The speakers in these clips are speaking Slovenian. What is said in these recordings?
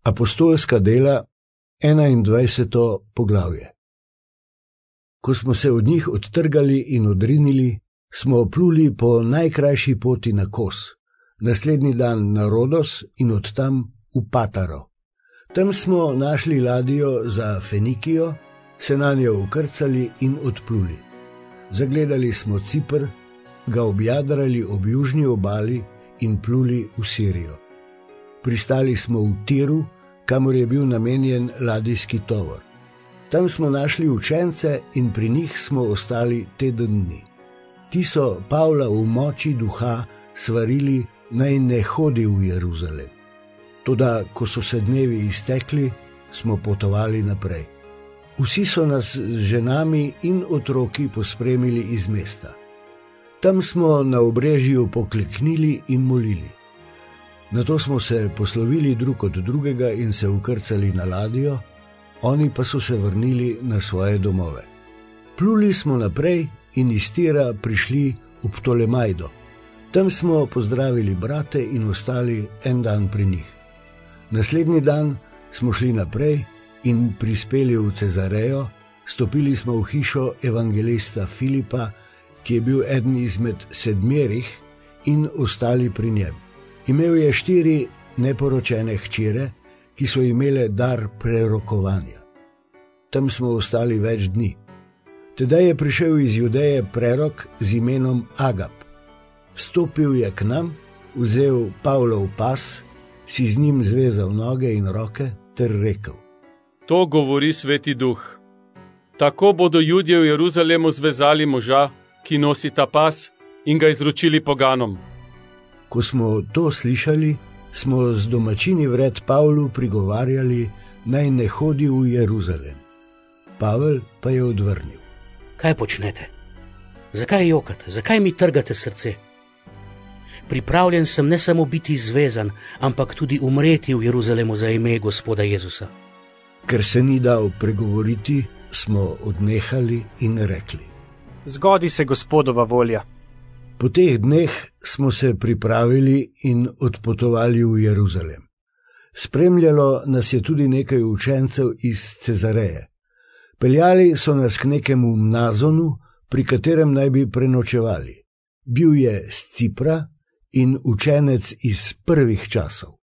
Apostolska dela, 21. poglavje. Ko smo se od njih odtrgali in odrinili, smo opluli po najkrajši poti na Kos, naslednji dan na Rodos in od tam v Pataro. Tam smo našli ladjo za Fenikijo, se nanjo ukrcali in odpluli. Zagledali smo Ciper, ga objadrali ob južni obali in pluli v Sirijo. Pristali smo v Tiru, kamor je bil namenjen ladijski tovor. Tam smo našli učence in pri njih smo ostali teden dni. Ti so Pavla v moči duha svarili, naj ne hodi v Jeruzalem. Toda, ko so se dnevi iztekli, smo potovali naprej. Vsi so nas z ženami in otroki pospremili iz mesta. Tam smo na obrežju pokleknili in molili. Nato smo se poslovili drug od drugega in se ukrcali na ladjo, oni pa so se vrnili na svoje domove. Pluli smo naprej in iz Tira prišli v Ptolemajdo. Tam smo pozdravili brate in ostali en dan pri njih. Naslednji dan smo šli naprej in prispeli v Cezarejo, stopili smo v hišo evangelista Filipa, ki je bil eden izmed 7 in ostali pri njem. Imel je 4 neporočene hčere, ki so imele dar prerokovanja. Tam smo ostali več dni. Tedaj je prišel iz Judeje prerok z imenom Agap. Stopil je k nam, vzel Pavlov pas, si z njim zvezal noge in roke ter rekel: To govori Sveti Duh. Tako bodo Judje v Jeruzalemu zvezali moža, ki nosi ta pas, in ga izročili poganom. Ko smo to slišali, smo z domačini vred Pavlu prigovarjali, naj ne hodi v Jeruzalem. Pavel pa je odvrnil: Kaj počnete? Zakaj jokate? Zakaj mi trgate srce? Pripravljen sem ne samo biti zvezan, ampak tudi umreti v Jeruzalemu za ime Gospoda Jezusa. Ker se ni dal pregovoriti, smo odnehali in rekli: Zgodi se Gospodova volja. Po teh dneh smo se pripravili in odpotovali v Jeruzalem. Spremljalo nas je tudi nekaj učencev iz Cezareje. Peljali so nas k nekemu Mnazonu, pri katerem naj bi prenočevali. Bil je z Cipra in učenec iz prvih časov.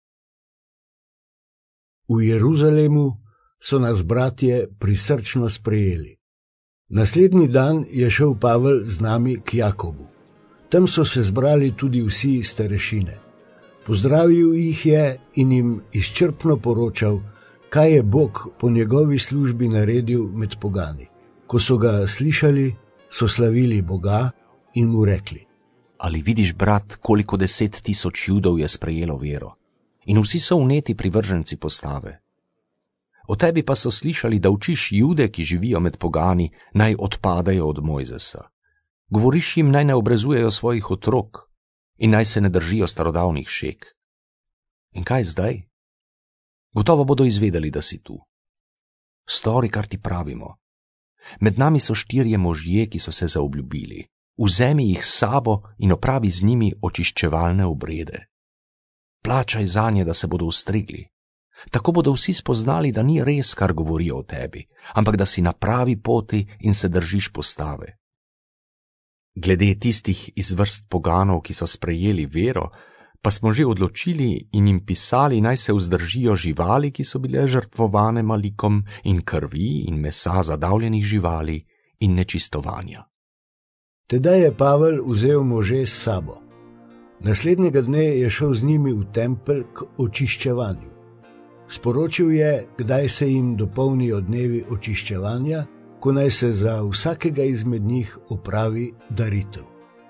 V Jeruzalemu so nas bratje prisrčno sprejeli. Naslednji dan je šel Pavel z nami k Jakobu. Tam so se zbrali tudi vsi starešine. Pozdravil jih je in jim izčrpno poročal, kaj je Bog po njegovi službi naredil med pogani. Ko so ga slišali, so slavili Boga in mu rekli: Ali vidiš, brat, koliko 10,000 Judov je sprejelo vero? In vsi so vneti privrženci postave. O tebi pa so slišali, da učiš Jude, ki živijo med pogani, naj odpadajo od Mojzesa. Govoriš jim, naj ne obrezujejo svojih otrok in naj se ne držijo starodavnih šek. In kaj zdaj? Gotovo bodo izvedeli, da si tu. Stori, kar ti pravimo. Med nami so 4 možje, ki so se zaobljubili. Vzemi jih s sabo in opravi z njimi očiščevalne obrede. Plačaj zanje, da se bodo ustrigli. Tako bodo vsi spoznali, da ni res, kar govorijo o tebi, ampak da si na pravi poti in se držiš postave. Glede tistih iz vrst poganov, ki so sprejeli vero, pa smo že odločili in jim pisali, naj se vzdržijo živali, ki so bile žrtvovane malikom, in krvi in mesa zadavljenih živali in nečistovanja. Tedaj je Pavel vzel može s sabo. Naslednjega dne je šel z njimi v tempelj k očiščevanju. Sporočil je, kdaj se jim dopolnijo dnevi očiščevanja, ko naj se za vsakega izmed njih opravi daritev.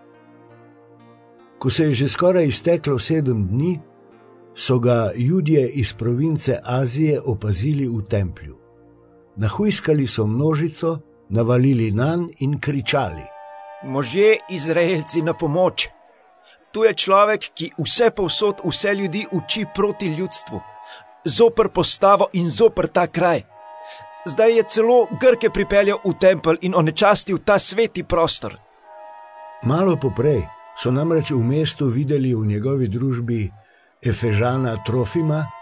Ko se je že skoraj izteklo 7 dni, so ga Judje iz province Azije opazili v templju. Nahujskali so množico, navalili nanj in kričali: Možje Izraelci, na pomoč! Tu je človek, ki vse povsod vse ljudi uči proti ljudstvu, zoper postavo in zoper ta kraj. Zdaj je celo Grke pripeljal v tempelj in onečastil ta sveti prostor. Malo poprej so namreč v mestu videli v njegovi družbi Efežana Trofima,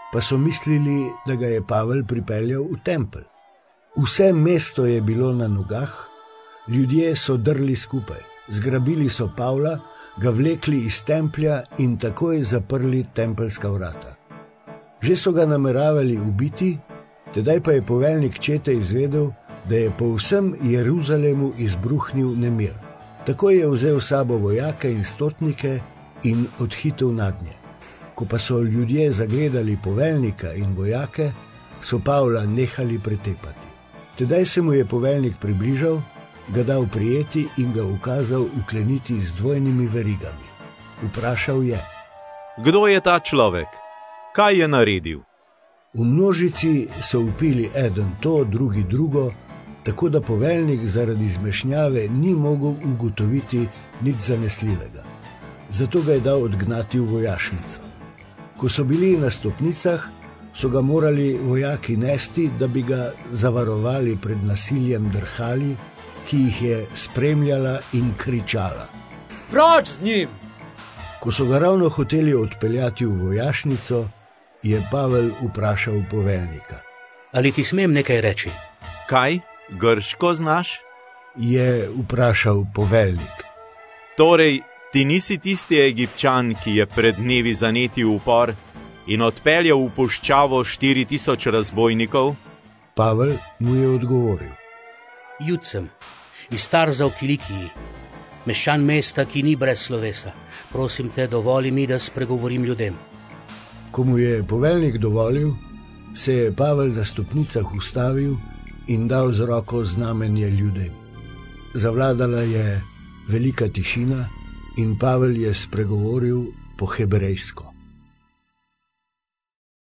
pa so mislili, da ga je Pavel pripeljal v tempelj. Vse mesto je bilo na nogah, ljudje so drli skupaj, zgrabili so Pavla, ga vlekli iz templja in takoj zaprli tempeljska vrata. Že so ga nameravali ubiti, tedaj pa je poveljnik čete izvedel, da je po vsem Jeruzalemu izbruhnil nemir. Takoj je vzel sabo vojake in stotnike in odhitel nadnje. Ko pa so ljudje zagledali poveljnika in vojake, so Pavla nehali pretepati. Tedaj se mu je poveljnik približal, ga dal prijeti in ga ukazal ukleniti z dvojnimi verigami. Vprašal je: Kdo je ta človek? Kaj je naredil? V množici so vpili eden to, drugi drugo, tako da poveljnik zaradi zmešnjave ni mogel ugotoviti nič zanesljivega. Zato ga je dal odgnati v vojašnico. Ko so bili na stopnicah, so ga morali vojaki nesti, da bi ga zavarovali pred nasiljem drhali, ki jih je spremljala in kričala: Proč z njim! Ko so ga ravno hoteli odpeljati v vojašnico, je Pavel vprašal poveljnika: Ali ti smem nekaj reči? Kaj? Grško znaš? Je vprašal poveljnik. Torej, ti nisi tisti Egipčan, ki je pred dnevi zanetil upor in odpeljal v puščavo 4000 razbojnikov? Pavel mu je odgovoril: Jud sem, iz Tarza v Kilikiji, meščan mesta, ki ni brez slovesa. Prosim te, dovoli mi, da spregovorim ljudem. Ko mu je poveljnik dovolil, se je Pavel na stopnicah ustavil in dal z roko znamenje ljudem. Zavladala je velika tišina in Pavel je spregovoril po hebrejsko.